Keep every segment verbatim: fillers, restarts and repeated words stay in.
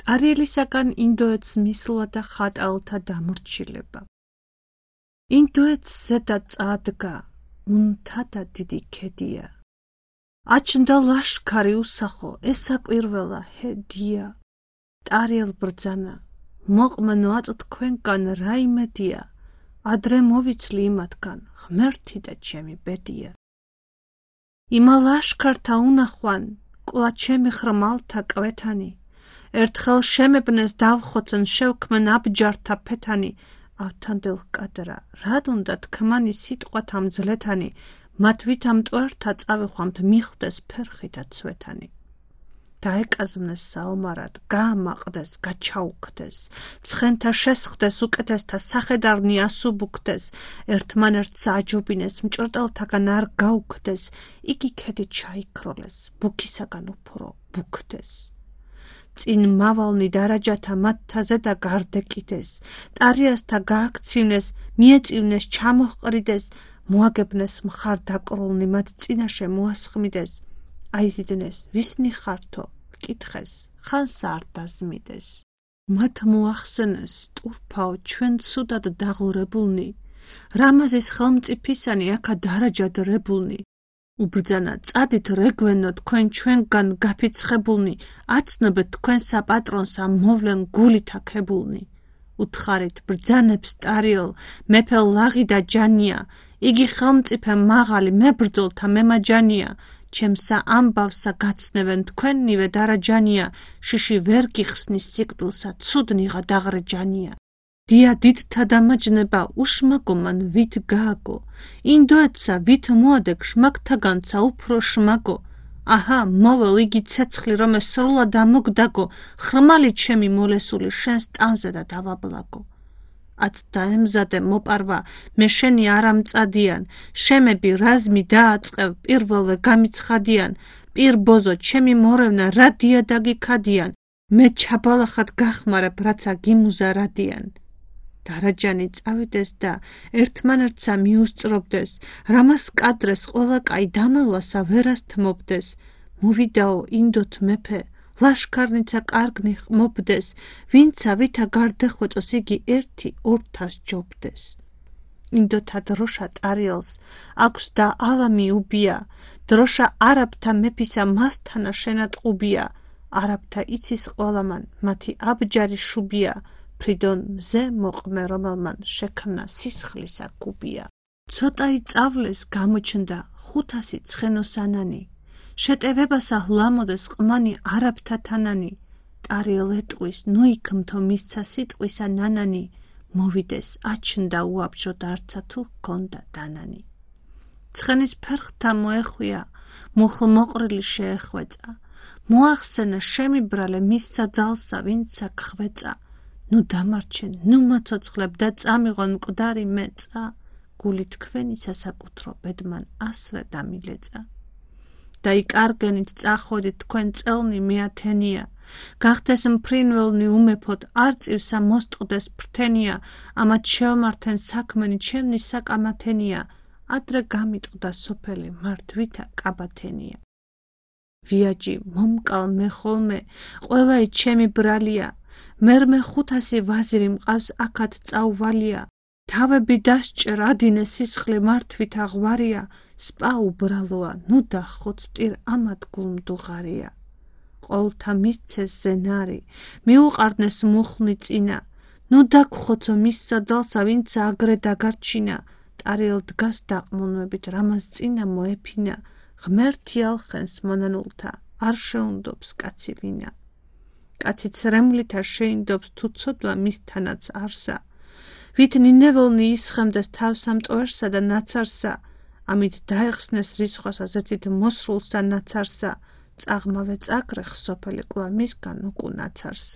ტარიელისაგან ინდოეთს მისვლა და ხატალთა დამორჩილება. ინდოეთს ზედა წადგა, უნთა და დიდი ქედია. აჩნდა ლაშქარი უსახო, ესაკვირველა ჰედია. ტარიელ ბრძანა, მოყმენო აწ თქვენგან რა იმედია, ადრე მოვიცლი იმათგან, ღმერთი და ჩემი ბედია. იმა ლაშქართა უნახვან, კვლავ ჩემი ხრმალთა კვეთანი, ერთხელ შემებნეს დავხოცენ შევქმენ აბჯართა ფეთანი, ავთანდილ კადრა, რად უნდა თქმანი სიტყვათა მძლეთანი, მათ ვითა მტვერთა წავიხვამთ მიხვდეს ფერხი და ცვეთანი. დაეკაზვნეს საომარად, გაამაყდეს, გაჩაუქდეს, ცხენთა შესხდეს უკეთესთა სახედარნი ასუბუქდეს, ერთმანერთს აჯობინეს, მჭრტელთაგან არ გაუქდეს, იგი ქედი ჩაიქროლეს, ბუქისაგან უფრო ბუქდეს. წინ მავალნი დარაჯათა მათთაზე და გარდეკიდეს, ტარიასთა გააქცივნეს, მიეწივნეს, ჩამოჰყრიდეს, მოაგებნეს მხარ დაკრულნი, მათ წინაშე მოასხმიდეს, აიზიდნეს, ვისნი ხართო, კითხეს, ხანს არ დაზმიდეს. მათ მოახსენეს, ტურფაო, ჩვენ ცუდად დაღურებულნი, რამაზის ხელმწიფისანი აქა დარაჯადრებულნი. უბრძანა, წადით რეგვენო, თქვენ ჩვენგან გაფიცხებულნი, აცნობეთ თქვენ საპატრონს ამ მოვლენ გულით აქებულნი. უთხარით ბრძანებს ტარიელ, მეფე ლაღი და ჯანია, იგი ხელმწიფე მაღალი, მებრძოლთა მემაჯანია, ჩემსა ამბავსა გაცნევენ თქვენნივე დარაჯანია, შიში ვერ გიხსნის სიკვდილსა, ცუდნიღა დაღრეჯანია. დია დიდთა დამაჯნება, უშმაგო მან ვით გააგო, ინდოეთსა ვით მოადეგ შმაგთაგანცა უფრო შმაგო. აჰა, მოვალ იგი ცეცხლი, რომ სრულად ამოგდაგო, ხრმალი ჩემი მოლესული შენს ტანზე და დავაბლაგო. აც დაემზადე მოპარვა, მე შენი არ ამწადიან, შემები რაზმი დააწყევ, პირველვე გამიცხადიან, პირ ბოზო ჩემი მორევნა რა დიადაგი ქადიან, მე ჩაბალახად გახმარებ, რაცა გიმუზარადიან. დარაჯანი წავიდეს და ერთმანერთსა მიუსწრობდეს, რამას კადრეს ყველა კაი დამალვასა ვერასთმობდეს, მოვიდაო ინდოთ მეფე, ლაშქარნიცა კარგნი ხმობდეს, ვინცა ვითა გარდეხვეწოს იგი ერთი ორთას ჯობდეს. ინდოთა დროშა ტარიელს აქვს და ალამი უბია, დროშა არაბთა მეფისა მასთანა შენატყუბია, არაბთა იცის ყველამან, მათი აბჯარი შუბია, ფრიდონ მზე მოყმე რომელმან შექმნა სისხლისა კუბია. ცოტაი წავლეს გამოჩნდა ხუთასი ცხენოსანანი, შეტევებასა ჰლამოდეს ყმანი არაბთა თანანი, ტარიელ ეტყვის, ნუ იქმთო მისცა სიტყვისა ნანანი, მოვიდეს აჩნდა უაბჯროდ არცა თუ ჰქონდა დანანი. ცხენის ფერხთა მოეხვია, მუხლ მოყრილი შეეხვეწა, მოახსენა შემიბრალე მისცა ძალსა ვინცა გხვეწა, ნუ დამარჩენ, ნუ მოცოცხლებ და წამიღონ მკვდარი მეწა, გული თქვენისა საკუთრო ბედმან ასრე დამილეწა. დაიკარგენით წახვედით თქვენ წელნი მეათენია, გახდეს მფრინველნი უმეფოდ, არწივსა მოსტყდეს ფრთენია, ამათ შეომართენ საქმენი ჩემნი საკამათენია, ადრე გამიტყდა სოფელი მართვითა კაბათენია. ვიაჯი მომკალ მე ხოლმე, ყველაი ჩემი ბრალია, მერმე ხუთასი ვაზირი მყავს აქად წაუვალია, თავები დასჭერ ადინე სისხლი მართვით აღვარია, სპა უბრალოა, ნუ დახოცტირ ამად გულმდუღარია. ყოვლთა მისცეს ზენარი, მიუყარდნეს მუხლნი წინა, ნუ დაგხოცო მისცა ძალსა ვინცა აგრე დაგარჩინა, ტარიელ დგას დაყმუნვებით, რამას წინა მოეფინა, ღმერთი ალხენს მონანულთა, არ შეუნდობს კაცი ვინა. კაცი ცრემლითა შეინდობს თუ ცოდვა მისთანაც არსა, ვით ნინეველნი ისხემდეს თავს ამ ტვერსა და ნაცარსა, ამით დაეხსნეს რისხვასა ზეცით მოსრულსა ნაცარსა, წაღმავე წაგრე ხსოფელი კვლავ მისგან უკუნაცარსა.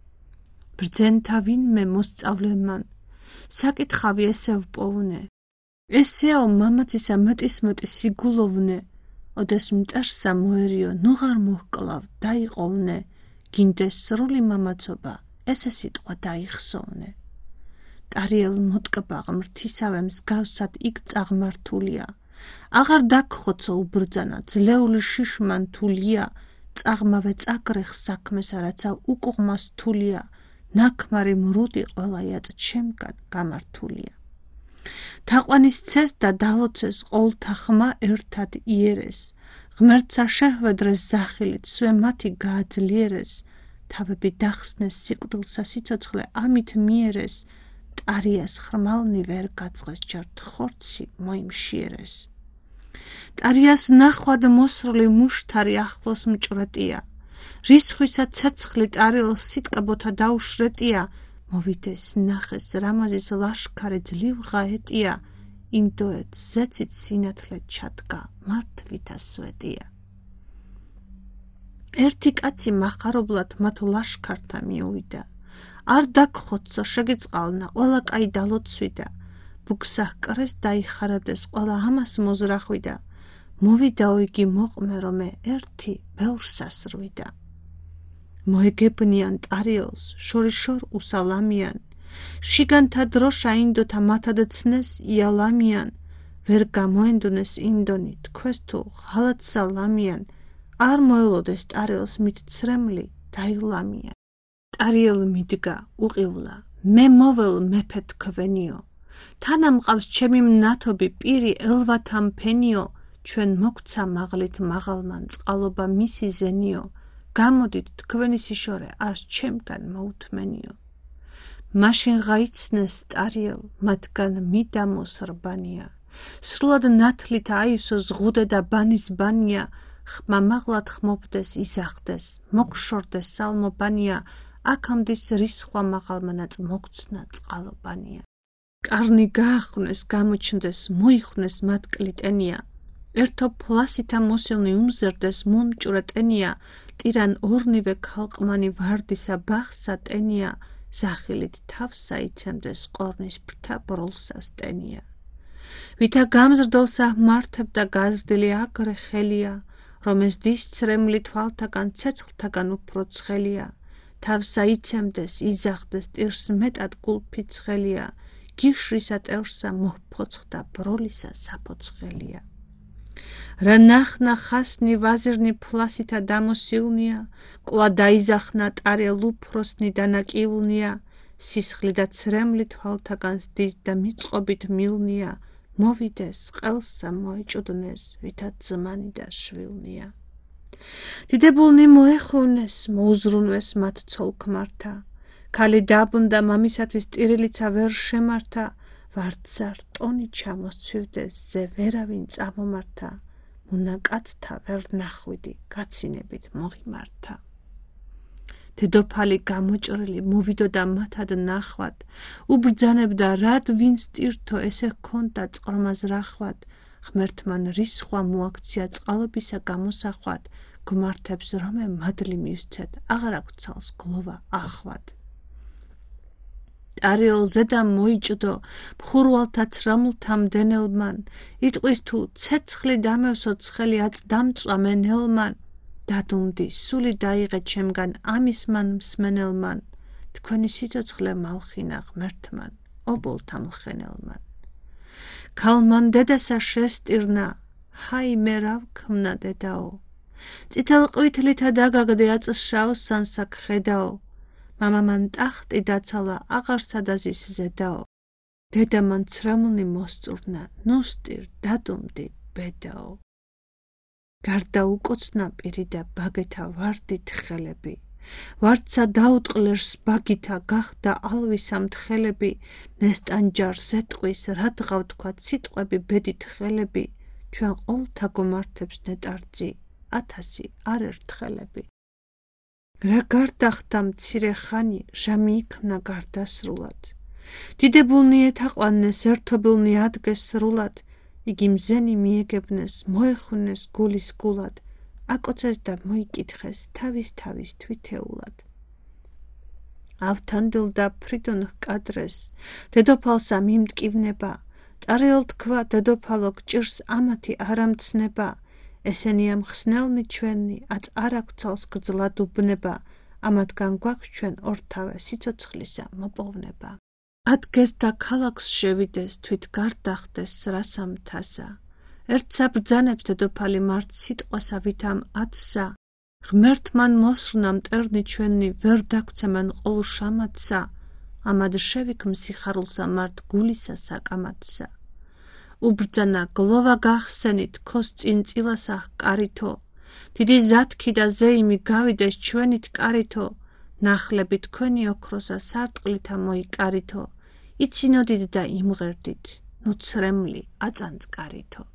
ბრძენთა ვინმე მოსწავლემან, საკითხავი ესე ვპოვნე, ესეაო მამაცისა მეტისმეტი სიგულოვნე, ოდეს მტერსა მოერიო, ნუ ღარ მოჰკლავ, დაიყოვნე, გინდეს სრული მამაცობა, ესე სიტყვა დაიხსოვნე. ტარიელ მოტკბა ღმრთისავე მსგავსად იქ წაღმართულია, აღარ დაგხოცო უბრძანა, ძლეული შიშმან თულია, წაღმავე წაკრეხ საქმესა, რაცა უკუღმას თულია, ნაქმარი მრუდი ყველა იაწ ჩემგან გამართულია. თაყვანის ცეს და დალოცეს ყოლთა ხმა ერთად იერეს, ღმერთსა შეჰვედრეს ზახილით სვე მათი გააძლიერეს, თავები დახსნეს სიკვდილსა სიცოცხლე ამით მიერეს, ტარიას ხრმალნი ვერ გაწყეს ჯერ ხორცი მოიმშიერეს. ტარიას ნახვად მოსრული მუშთარი ახლოს მჭრეტია, რისხვისა ცეცხლი ტარიელს სიტკბოთა დაუშრეტია, მოვიდეს ნახეს რამაზის ლაშქარი ძლივ ღაეტია, ინდოეთს ზეცით სინათლე ჩადგა, მართვითა სვეტია. ერთი კაცი მახარებლად მათ ლაშქართა მიუვიდა, არ დაგხოცო შეგიწყალნა, ყველა კაი დალოცვიდა, ბუგსა ჰკრეს დაიხარებდეს, ყველა ამას მოზრახვიდა, მოვიდაო იგი მოყმე, რომე ერთი ბევრს ასრვიდა. მოეგებნიან ტარიელს, შორიშორ უსალამიან, შიგანთა დროშა ინდოთა მათად ცნეს იალამიან, ვერ გამოენდუნეს ინდონი, თქვეს თუ ღალად სალამიან, არ მოელოდეს ტარიელს მით ცრემლი დაილამიან. ტარიელ მიდგა უყივლა, მე მოվել მეფე თქვენიო, თანა მყავს ჩემი მნათობი პირი ელვათა მფენიო, ჩვენ მოგცა მაღლით მაღალმან წყალობა მისი ზენიო, გამოდით თქვენი სიშორე არს ჩემგან მოუთმენიო. მაშინ ღაიცნეს ტარიელ, მათგან მიდამოს რბანია, სრულად ნათლით აივსო ზღუდე და ბანის ბანია, ხმა მაღლად ხმობდეს იზახდეს, მოგშორდეს სალმობანია, აქამდის რისხვა მაღალმანაც მოგცნა წყალობანია. კარნი გაახვნეს, გამოჩნდეს, მოიხვნეს მათ კლიტენია, ერთო ფლასითა მოსილნი უმზერდეს მომჭვრეტენია, ტირან ორნივე ქალყმანი ვარდისა ბახსა ტენია, ზახილით თავსა იცემდეს ყორნის ფრთა ბროლსა სტენია. ვითა გამზრდელსა მართებდა გაზრდილი აგრე ხელია, რომეს დის ცრემლი თვალთაგან ცეცხლთაგან უფრო ცხელია, თავსა იცემდეს იზახდეს ტირს მეტად გულფი ცხელია, გიშრისა ტერსა მოჰფოცხდა ბროლისა საფოცხელია. რა ნახნა ხასნი ვაზირნი ფლასითა დამოსილნია, კვლავ დაიზახნა ტარიელ უფროსნი დანაკივლნია, სისხლი და ცრემლი თვალთაგან ზდის და მიწყობით მილნია, მოვიდეს ყელსა მოეჭუდნეს, ვითა ძმანი და შვილნია. დიდებულნი მოეხოვნეს, მოუზრუნვეს მათ ცოლ-ქმართა, ქალი დაბრუნდა მამისათვის ტირილიცა ვერ შემართა, ვარდსა რტონი ჩამოსცვივდეს, ზე ვერავინ წამომართა, მუნა კაცთა ვერ ნახვიდი, გაცინებით მოღიმართა. დედოფალი გამოჭრილი მოვიდოდა მათად ნახვად, უბრძანებდა რად ვინც ტირთო ესე ჰქონდა წყრომას რახვად, ღმერთმან რისხვა მოაქცია წყალობისა გამოსახვად, გმართებს რომე მადლი მივსცეთ, აღარ აქვს ცალს გლოვა ახვად. ტარიელ ზედა მოიჭდო, მხურვალთა ცრამლთა მდენელმან, იტყვის თუ ცეცხლი დამევსო ცხელი აწ დამწვა მენელმან, დადუმდი, სული დაიღე ჩემგან ამისმან მსმენელმან, თქვენი სიცოცხლე მალხინა ღმერთმან, ობოლთა მლხენელმან. ქალმან დედასა შესტირნა, ჰაი მე რა ვქმნა დედაო, წითელ ყვითლითა დაგაგდე აწ შავ სანსა გხედაო, მამამან ტახტი დაცალა აღარ სადაზის ზედაო, დედა მან ცრემლნი მოსწურნა, ნუსტირ დადუმდი ბედაო. გარდა უკოცნა პირი და ბაგეთა ვარდით ხელები, ვარდსა დაუტყლერს ბაგითა გახდა ალვისა მთხელები, ნესტანჯარს ეტყვის, რადგავ თქვათ სიტყვები ბედით ხელები, ჩვენ ყოლთა გომართებს ნეტარძი, ათასი არ ერთხელები. რა გარდახდა მცირე ხანი, ჟამი იქნა გარდასრულად, დიდებულნი ეთაყვანეს, ერთობილნი ადგეს სრულად, იგი მზენი მიეგებნეს, მოეხუნეს გულის გულად, აკოცეს და მოიკითხეს თავის თავის თვითეულად. ავთანდილ და ფრიდონ ჰკადრეს, დედოფალსა მიმტკივნება, ტარიელ თქვა დედოფალო გჭირს ამათი არამცნება, ესენია მხსნელნი ჩვენი, აწ არ აქვს ცალს გრძლად უბნება, ამათგან გვაქვს ჩვენ ორთავე სიცოცხლისა მოპოვნება. ადგეს და ქალაქს შევიდეს, თვით გარდახდეს რასამთასა, ერთსა ბრძანებს დედოფალი მართ სიტყვასა ვითამ ათსა, ღმერთმან მოსრნა მტერნი ჩვენი, ვერ დაგცემენ ყოლ შამათსა, ამად შევიქმ სიხარულსა მართ გულისა საკამათსა. უბრძანა გლოვა გახსენით, ქოს წინწილასა კარითო, დიდი ზათქი და ზეიმი გავიდეს ჩვენით კარითო, ნახლები თქვენი ოქროსა სარტყლითა მოიკარითო, იცინოდით და იმღერდით, ნუ ცრემლი აწანწკარითო.